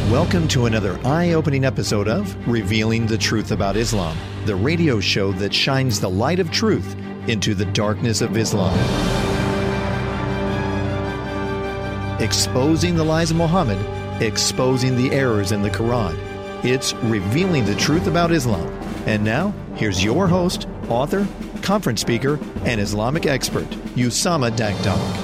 Welcome to another eye-opening episode of Revealing the Truth About Islam, the radio show that shines the light of truth into the darkness of Islam. Exposing the lies of Muhammad, exposing the errors in the Quran. It's Revealing the Truth About Islam. And now, here's your host, author, conference speaker, and Islamic expert, Usama Dakdok.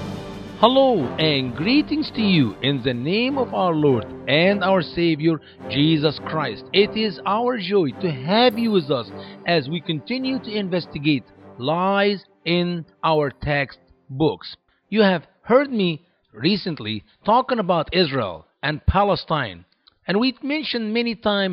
Hello and greetings to you in the name of our Lord and our Savior, Jesus Christ. It is our joy to have you with us as we continue to investigate lies in our text books. You have heard me recently talking about Israel and Palestine, and we've mentioned many times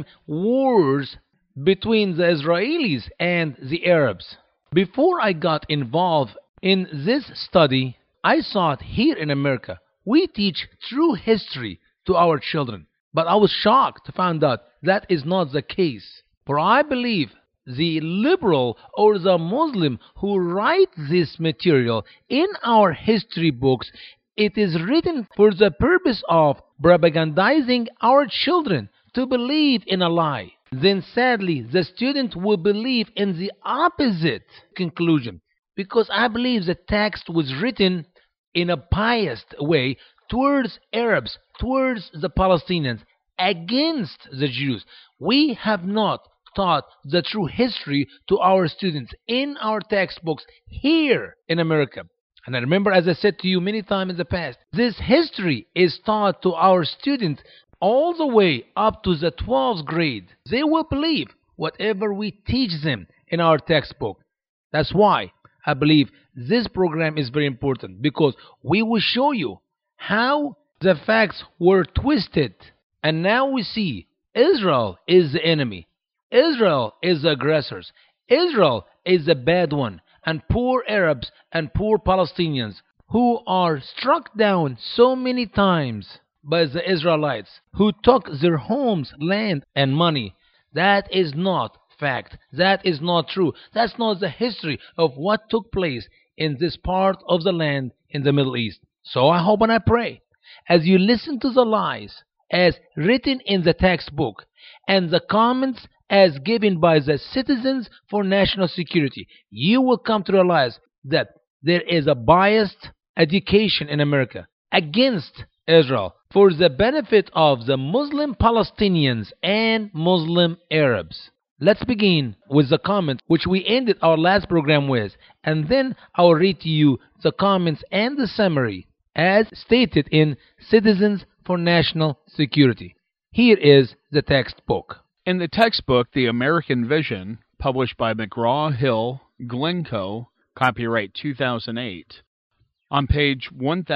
wars between the Israelis and the Arabs. Before I got involved in this study, I thought here in America, we teach true history to our children. But I was shocked to find out that is not the case. For I believe the liberal or the Muslim who write this material in our history books, it is written for the purpose of propagandizing our children to believe in a lie. Then sadly, the student will believe in the opposite conclusion. Because I believe the text was written in a biased way towards Arabs, towards the Palestinians, against the Jews. We have not taught the true history to our students in our textbooks here in America. And I remember, as I said to you many times in the past, this history is taught to our students all the way up to the 12th grade. They will believe whatever we teach them in our textbook. That's why I believe this program is very important, because we will show you how the facts were twisted. And now we see Israel is the enemy. Israel is the aggressors. Israel is the bad one. And poor Arabs and poor Palestinians who are struck down so many times by the Israelites who took their homes, land, and money. That is not fact. That is not true. That's not the history of what took place in this part of the land in the Middle East. So I hope and I pray, as you listen to the lies as written in the textbook and the comments as given by the Citizens for National Security, you will come to realize that there is a biased education in America against Israel for the benefit of the Muslim Palestinians and Muslim Arabs. Let's begin with the comment which we ended our last program with, and then I'll read to you the comments and the summary as stated in Citizens for National Security. Here is the textbook. In the textbook, The American Vision, published by McGraw-Hill Glencoe, copyright 2008, on page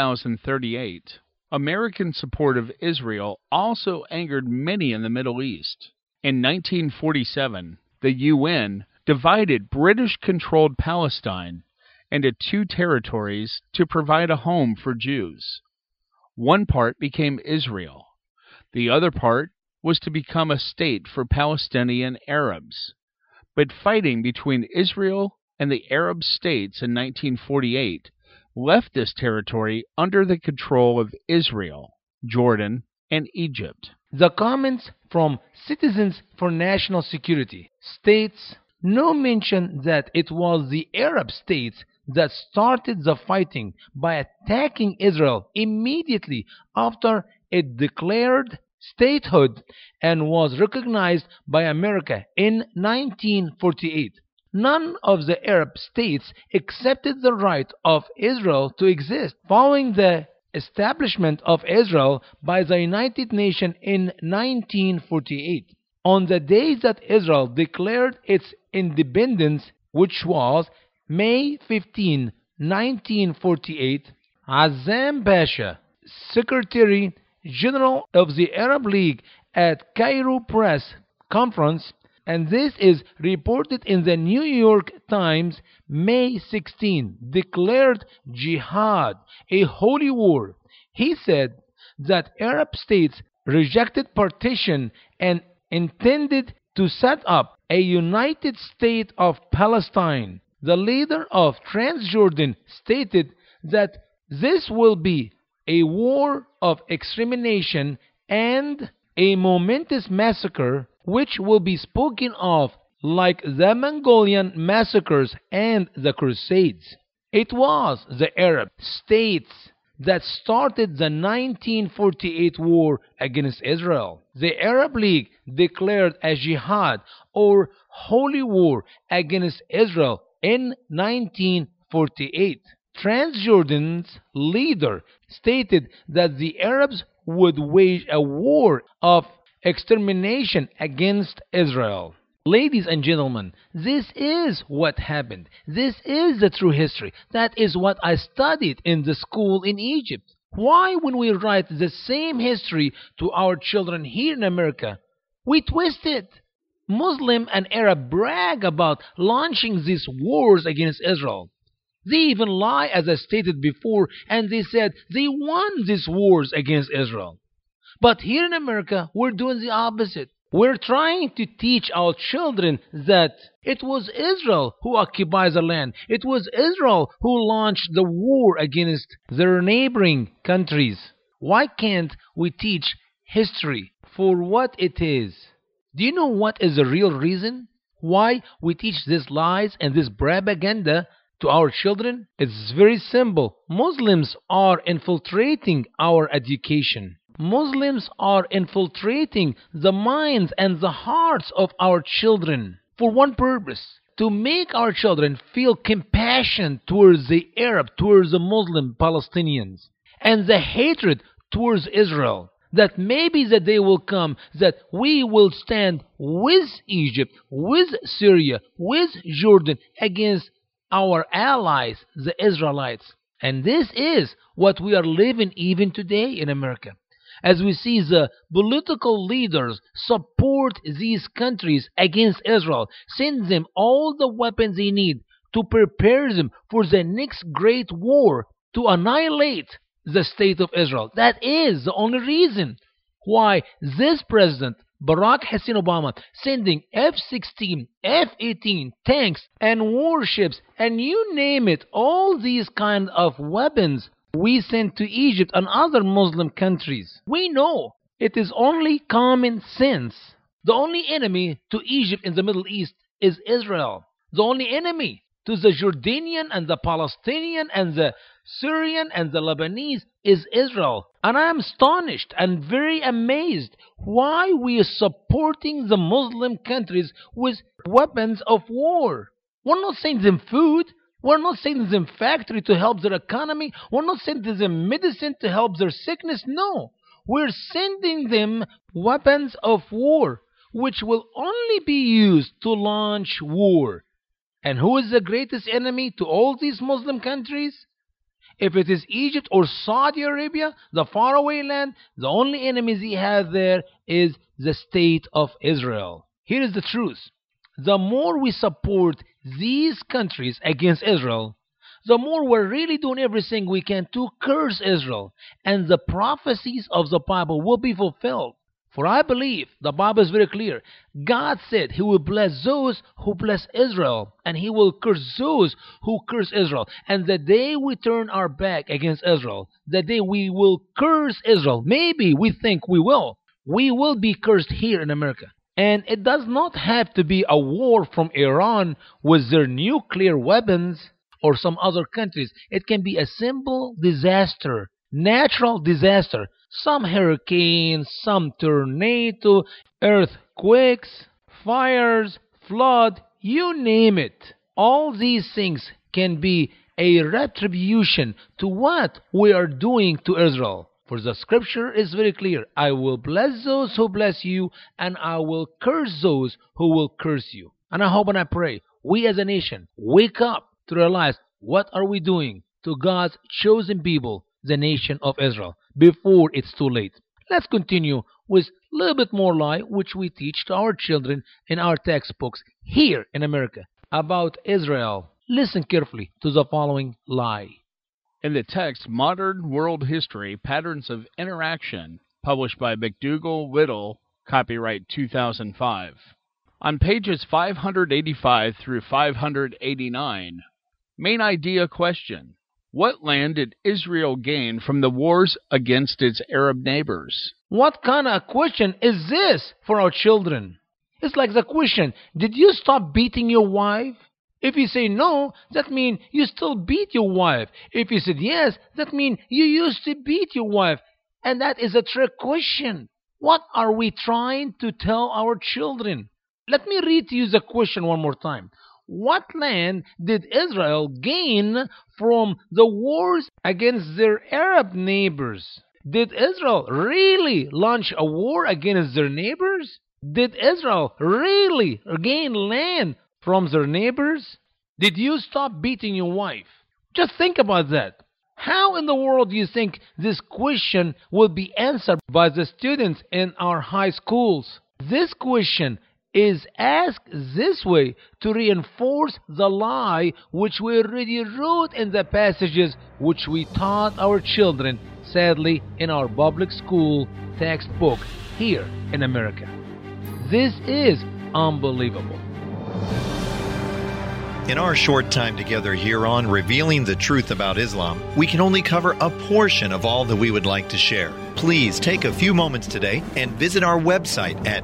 1038, American support of Israel also angered many in the Middle East. In 1947, the UN divided British-controlled Palestine into two territories to provide a home for Jews. One part became Israel. The other part was to become a state for Palestinian Arabs. But fighting between Israel and the Arab states in 1948 left this territory under the control of Israel, Jordan, and Egypt. The comments from Citizens for National Security states no mention that it was the Arab states that started the fighting by attacking Israel immediately after it declared statehood and was recognized by America in 1948. None of the Arab states accepted the right of Israel to exist following the establishment of Israel by the United Nations in 1948. On the day that Israel declared its independence, which was May 15, 1948, Azam Pasha, Secretary General of the Arab League at Cairo Press Conference, and this is reported in the New York Times, May 16, declared jihad, a holy war. He said that Arab states rejected partition and intended to set up a united state of Palestine. The leader of Transjordan stated that this will be a war of extermination and a momentous massacre which will be spoken of like the Mongolian massacres and the Crusades. It was the Arab states that started the 1948 war against Israel. The Arab League declared a jihad or holy war against Israel in 1948. Transjordan's leader stated that the Arabs would wage a war of extermination against Israel. Ladies and gentlemen, this is what happened. This is the true history. That is what I studied in the school in Egypt. Why, when we write the same history to our children here in America, we twist it? Muslim and Arab brag about launching these wars against Israel. They even lie, as I stated before, and they said they won these wars against Israel. But here in America, we're doing the opposite. We're trying to teach our children that it was Israel who occupies the land. It was Israel who launched the war against their neighboring countries. Why can't we teach history for what it is? Do you know what is the real reason why we teach these lies and this propaganda to our children? It's very simple. Muslims are infiltrating our education. Muslims are infiltrating the minds and the hearts of our children for one purpose: to make our children feel compassion towards the Arab, towards the Muslim Palestinians, and the hatred towards Israel. That maybe the day will come that we will stand with Egypt, with Syria, with Jordan against our allies, the Israelites. And this is what we are living even today in America. As we see the political leaders support these countries against Israel, send them all the weapons they need to prepare them for the next great war, to annihilate the state of Israel. That is the only reason why this president, Barack Hussein Obama, sending F-16, F-18 tanks and warships and you name it, all these kind of weapons we send to Egypt and other Muslim countries. We know it is only common sense. The only enemy to Egypt in the Middle East is Israel. The only enemy to the Jordanian and the Palestinian and the Syrian and the Lebanese is Israel. And I am astonished and very amazed why we are supporting the Muslim countries with weapons of war. We're not sending them food. We're not sending them factory to help their economy. We're not sending them medicine to help their sickness. No. We're sending them weapons of war, which will only be used to launch war. And who is the greatest enemy to all these Muslim countries? If it is Egypt or Saudi Arabia, the faraway land, the only enemies he has there is the state of Israel. Here is the truth. The more we support these countries against Israel, the more we're really doing everything we can to curse Israel, and the prophecies of the Bible will be fulfilled. For I believe the Bible is very clear. God said He will bless those who bless Israel, and He will curse those who curse Israel. And the day we turn our back against Israel, the day we will curse Israel, maybe we think we will be cursed here in America. And it does not have to be a war from Iran with their nuclear weapons or some other countries. It can be a simple disaster, natural disaster. Some hurricanes, some tornado, earthquakes, fires, flood, you name it. All these things can be a retribution to what we are doing to Israel. For the scripture is very clear. I will bless those who bless you, and I will curse those who will curse you. And I hope and I pray we as a nation wake up to realize what are we doing to God's chosen people, the nation of Israel, before it's too late. Let's continue with a little bit more lie which we teach to our children in our textbooks here in America about Israel. Listen carefully to the following lie. In the text Modern World History, Patterns of Interaction, published by McDougall-Whittle, copyright 2005. On pages 585 through 589, main idea question. What land did Israel gain from the wars against its Arab neighbors? What kind of question is this for our children? It's like the question, did you stop beating your wife? If you say no, that means you still beat your wife. If you said yes, that means you used to beat your wife. And that is a trick question. What are we trying to tell our children? Let me read to you the question one more time. What land did Israel gain from the wars against their Arab neighbors? Did Israel really launch a war against their neighbors? Did Israel really gain land from their neighbors? Did you stop beating your wife? Just think about that. How in the world do you think this question will be answered by the students in our high schools? This question is asked this way to reinforce the lie which we already wrote in the passages which we taught our children, sadly, in our public school textbook here in America. This is unbelievable. In our short time together here on Revealing the Truth About Islam, we can only cover a portion of all that we would like to share. Please take a few moments today and visit our website at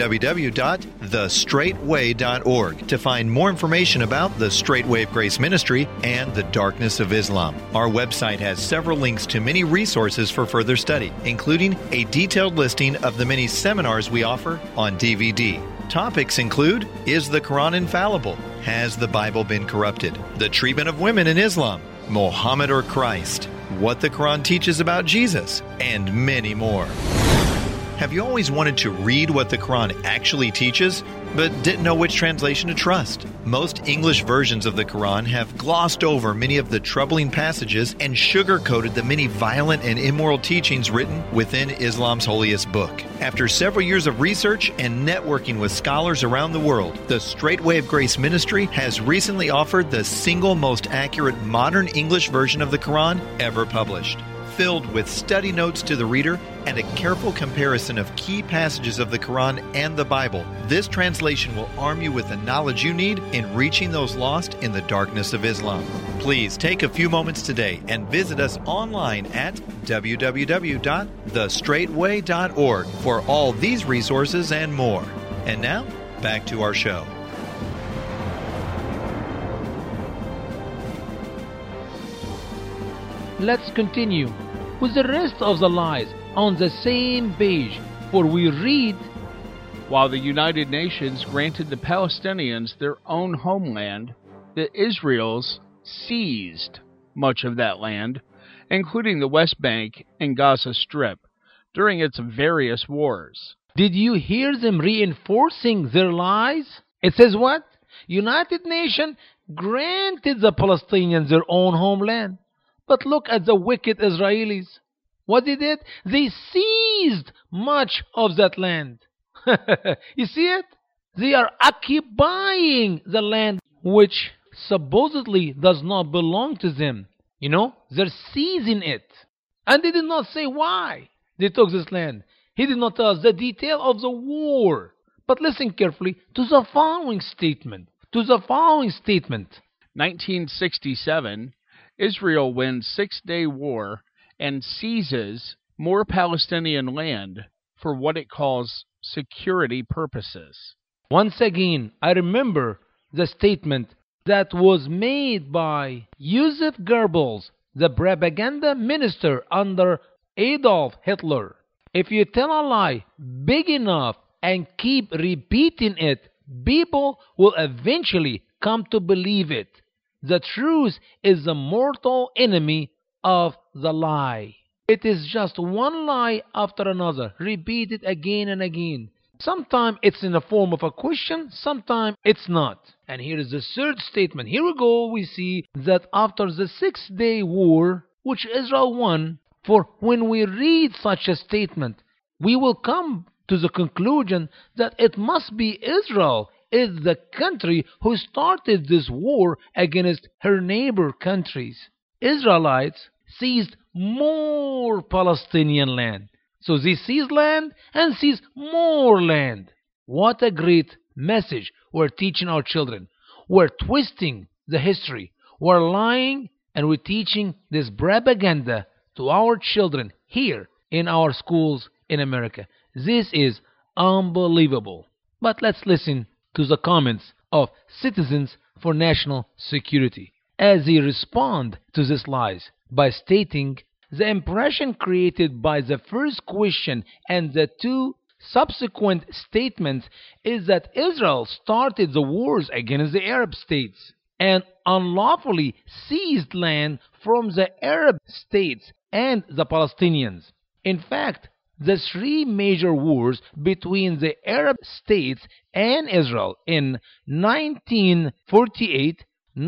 www.thestraightway.org to find more information about the Straight Way of Grace Ministry and the Darkness of Islam. Our website has several links to many resources for further study, including a detailed listing of the many seminars we offer on DVD. Topics include, is the Quran infallible? Has the Bible been corrupted? The treatment of women in Islam, Muhammad or Christ, what the Quran teaches about Jesus, and many more. Have you always wanted to read what the Quran actually teaches, but didn't know which translation to trust? Most English versions of the Quran have glossed over many of the troubling passages and sugar-coated the many violent and immoral teachings written within Islam's holiest book. After several years of research and networking with scholars around the world, the Straight Way of Grace Ministry has recently offered the single most accurate modern English version of the Quran ever published. Filled with study notes to the reader and a careful comparison of key passages of the Quran and the Bible, this translation will arm you with the knowledge you need in reaching those lost in the darkness of Islam. Please take a few moments today and visit us online at www.thestraightway.org for all these resources and more. And now, back to our show. Let's continue with the rest of the lies on the same page, for we read, while the United Nations granted the Palestinians their own homeland, the Israelis seized much of that land, including the West Bank and Gaza Strip, during its various wars. Did you hear them reinforcing their lies? It says what? United Nations granted the Palestinians their own homeland. But look at the wicked Israelis. What they did? They seized much of that land. You see it? They are occupying the land which supposedly does not belong to them. You know, they're seizing it. And they did not say why they took this land. He did not tell us the detail of the war. But listen carefully to the following statement. 1967, Israel wins Six-Day War and seizes more Palestinian land for what it calls security purposes. Once again, I remember the statement that was made by Joseph Goebbels, the propaganda minister under Adolf Hitler. If you tell a lie big enough and keep repeating it, people will eventually come to believe it. The truth is the mortal enemy of the lie. It is just one lie after another, repeated again and again. Sometimes it's in the form of a question, sometimes it's not. And here is the third statement. Here we go, we see that after the 6-day war, which Israel won, for when we read such a statement, we will come to the conclusion that it must be Israel is the country who started this war against her neighbor countries. Israelites seized more Palestinian land. So they seized land and seized more land. What a great message we're teaching our children. We're twisting the history. We're lying and we're teaching this propaganda to our children here in our schools in America. This is unbelievable. But let's listen to the comments of Citizens for National Security as they respond to these lies by stating the impression created by the first question and the two subsequent statements is that Israel started the wars against the Arab states and unlawfully seized land from the Arab states and the Palestinians. In fact, the three major wars between the Arab states and Israel in 1948,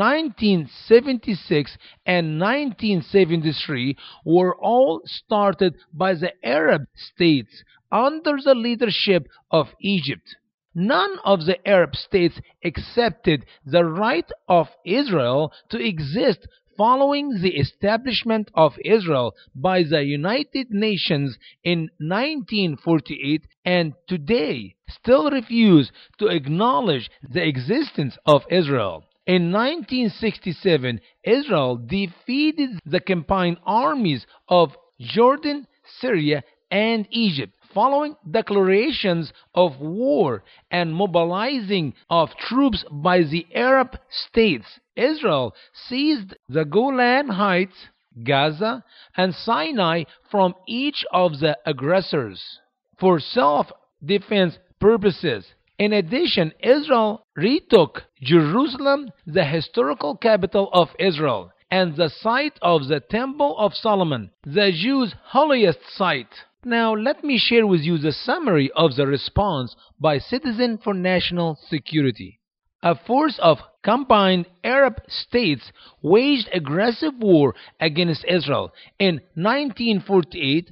1976 and 1973 were all started by the Arab states under the leadership of Egypt. None of the Arab states accepted the right of Israel to exist following the establishment of Israel by the United Nations in 1948 and today still refuse to acknowledge the existence of Israel. In 1967, Israel defeated the combined armies of Jordan, Syria, and Egypt, following declarations of war and mobilizing of troops by the Arab states. Israel seized the Golan Heights, Gaza, and Sinai from each of the aggressors for self-defense purposes. In addition, Israel retook Jerusalem, the historical capital of Israel, and the site of the Temple of Solomon, the Jews' holiest site. Now, let me share with you the summary of the response by Citizens for National Security. A force of combined Arab states waged aggressive war against Israel in 1948,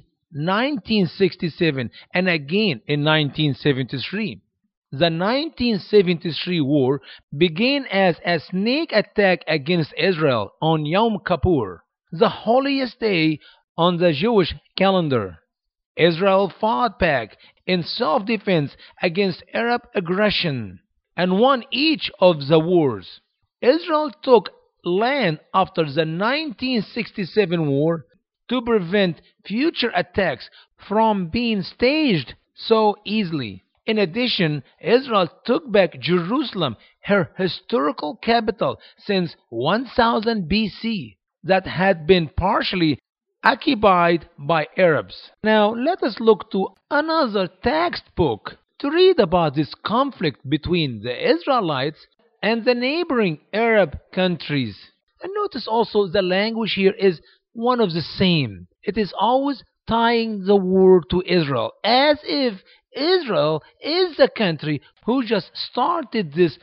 1967, and again in 1973. The 1973 war began as a sneak attack against Israel on Yom Kippur, the holiest day on the Jewish calendar. Israel fought back in self-defense against Arab aggression and won each of the wars. Israel took land after the 1967 war to prevent future attacks from being staged so easily. In addition, Israel took back Jerusalem, her historical capital since 1000 BC, that had been partially occupied by Arabs. Now let us look to another textbook to read about this conflict between the Israelites and the neighboring Arab countries. And notice also the language here is one of the same. It is always tying the war to Israel, as if Israel is the country who just started this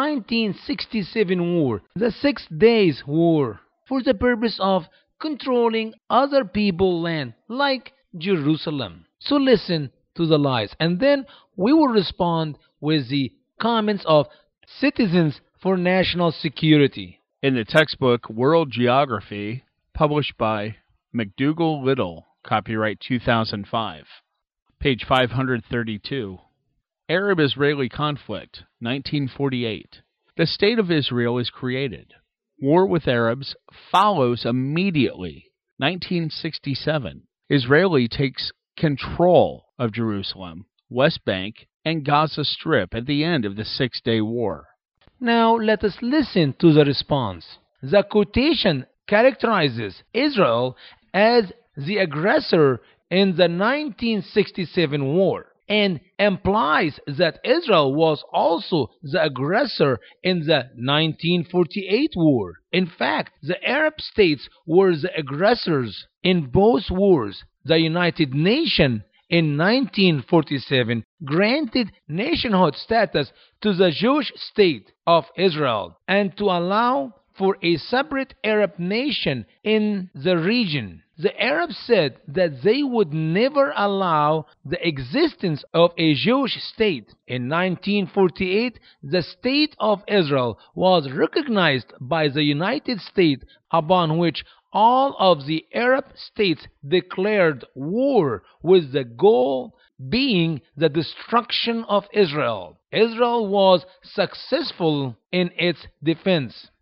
1967 war, the 6 Days War, for the purpose of controlling other people's land, like Jerusalem. So listen to the lies, and then we will respond with the comments of Citizens for National Security. In the textbook World Geography, published by McDougall Little, copyright 2005. Page 532. Arab-Israeli conflict, 1948. The State of Israel is created. War with Arabs follows immediately. 1967. Israeli takes control of Jerusalem, West Bank, and Gaza Strip at the end of the 6-Day War. Now let us listen to the response. The quotation characterizes Israel as the aggressor in the 1967 war and implies that Israel was also the aggressor in the 1948 war. In fact, the Arab states were the aggressors in both wars. The United Nations in 1947 granted nationhood status to the Jewish state of Israel and to allow for a separate Arab nation in the region. The Arabs said that they would never allow the existence of a Jewish state. In 1948, the State of Israel was recognized by the United States, upon which all of the Arab states declared war, with the goal being the destruction of Israel. Israel was successful in its defense.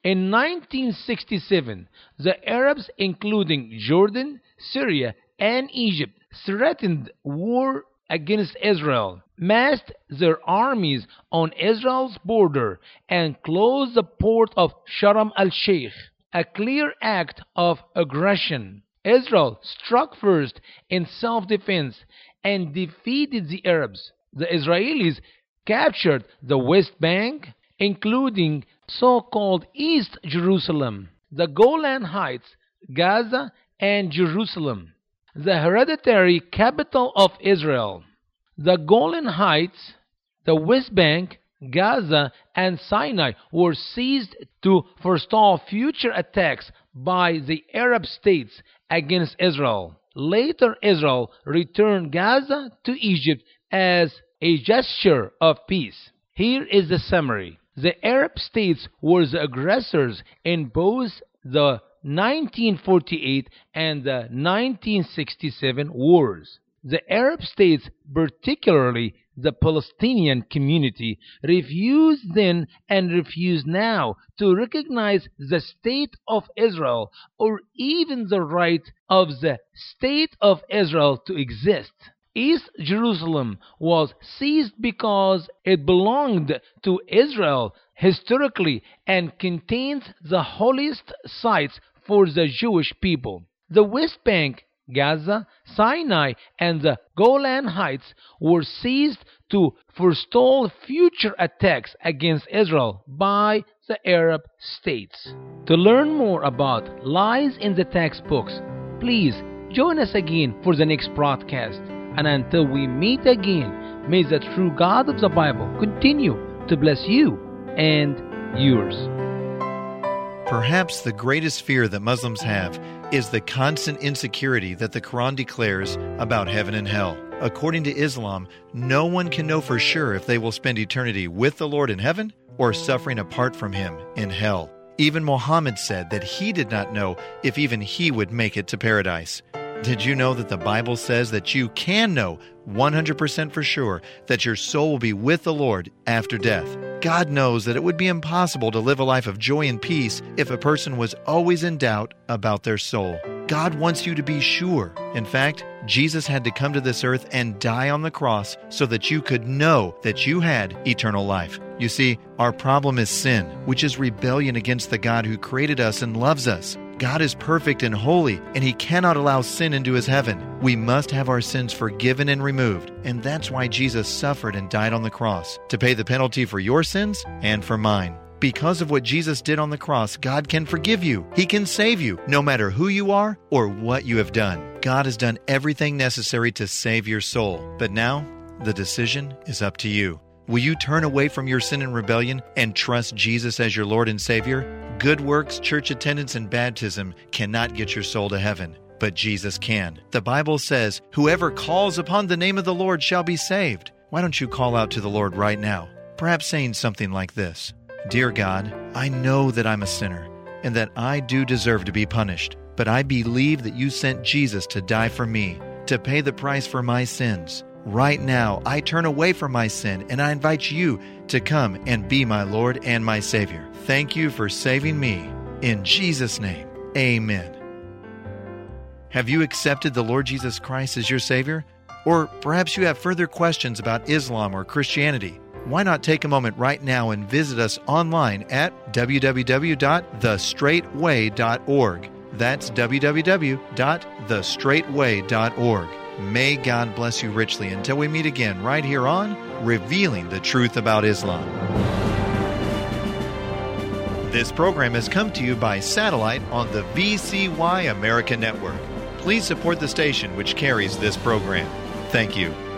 In 1967, the Arabs, including Jordan, Syria, and Egypt, threatened war against Israel, massed their armies on Israel's border, and closed the port of Sharm el-Sheikh, a clear act of aggression. Israel struck first in self-defense and defeated the Arabs. The Israelis captured the West Bank, including so-called East Jerusalem, the Golan Heights, Gaza, and Jerusalem, the hereditary capital of Israel. The Golan Heights, the West Bank, Gaza, and Sinai were seized to forestall future attacks by the Arab states against Israel. Later, Israel returned Gaza to Egypt as a gesture of peace. Here is the summary. The Arab states were the aggressors in both the 1948 and the 1967 wars. The Arab states, particularly the Palestinian community, refused then and refuse now to recognize the state of Israel or even the right of the state of Israel to exist. East Jerusalem was seized because it belonged to Israel historically and contains the holiest sites for the Jewish people. The West Bank, Gaza, Sinai, and the Golan Heights were seized to forestall future attacks against Israel by the Arab states. To learn more about lies in the textbooks, please join us again for the next broadcast. And until we meet again, may the true God of the Bible continue to bless you and yours. Perhaps the greatest fear that Muslims have is the constant insecurity that the Quran declares about heaven and hell. According to Islam, no one can know for sure if they will spend eternity with the Lord in heaven or suffering apart from Him in hell. Even Muhammad said that he did not know if even he would make it to paradise. Did you know that the Bible says that you can know 100% for sure that your soul will be with the Lord after death? God knows that it would be impossible to live a life of joy and peace if a person was always in doubt about their soul. God wants you to be sure. In fact, Jesus had to come to this earth and die on the cross so that you could know that you had eternal life. You see, our problem is sin, which is rebellion against the God who created us and loves us. God is perfect and holy, and He cannot allow sin into His heaven. We must have our sins forgiven and removed, and that's why Jesus suffered and died on the cross, to pay the penalty for your sins and for mine. Because of what Jesus did on the cross, God can forgive you. He can save you, no matter who you are or what you have done. God has done everything necessary to save your soul. But now, the decision is up to you. Will you turn away from your sin and rebellion and trust Jesus as your Lord and Savior? Good works, church attendance, and baptism cannot get your soul to heaven, but Jesus can. The Bible says, "Whoever calls upon the name of the Lord shall be saved." Why don't you call out to the Lord right now? Perhaps saying something like this: Dear God, I know that I'm a sinner and that I do deserve to be punished, but I believe that you sent Jesus to die for me, to pay the price for my sins. Right now, I turn away from my sin and I invite you to come and be my Lord and my Savior. Thank you for saving me. In Jesus' name, amen. Have you accepted the Lord Jesus Christ as your Savior? Or perhaps you have further questions about Islam or Christianity. Why not take a moment right now and visit us online at www.thestraightway.org. That's www.thestraightway.org. May God bless you richly until we meet again right here on Revealing the Truth About Islam. This program has come to you by satellite on the VCY America Network. Please support the station which carries this program. Thank you.